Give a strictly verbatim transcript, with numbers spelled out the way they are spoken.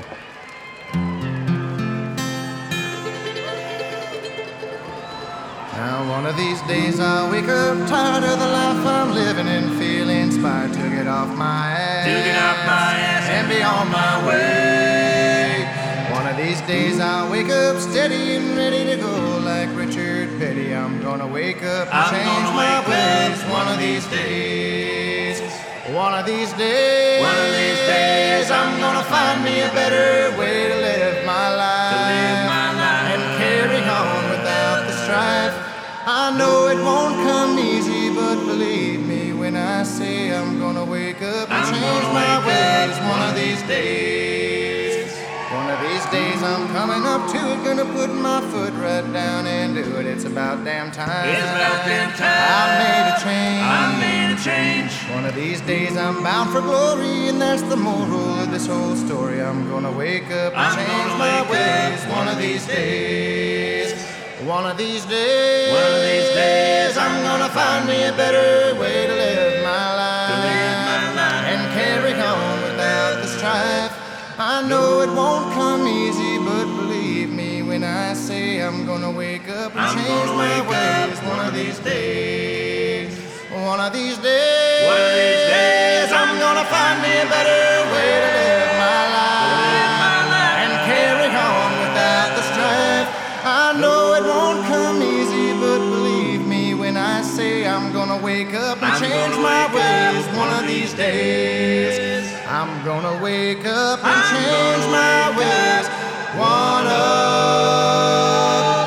Now one of these days I'll wake up tired of the life I'm living and feel inspired to get off my ass, to get off my ass and be on my way. One of these days I'll wake up steady and ready to go like Richard Petty. I'm gonna wake up and I'm change gonna my wake ways up one of these days. One of these days, One of these days I'm gonna find me a better way to live my life, to live my life and carry on without the strife. I know it won't come easy, but believe me when I say I'm gonna wake up and I'm change gonna my wake ways up one of these days. One of these days I'm coming up to it, gonna put my foot right down and do it. It's about damn time. It's about damn time. I made a change. I made a change. One of these days I'm bound for glory, and that's the moral of this whole story. I'm gonna wake up and I'm change gonna my wake ways up one of these days. One of these days, One of these days I'm gonna find me a better way to live my life, to live my life and carry on without the strife. I know it won't come easy, but believe me when I say I'm gonna wake up and I'm change gonna my wake ways up one of these days. One of these days, One of these days I'm gonna find me a better way to live my life, my life and carry on without the strife. I know it won't come easy, but believe me when I say I'm gonna wake up and I'm change gonna my wake ways up one of these days. I'm gonna wake up and I'm change gonna my wake ways one of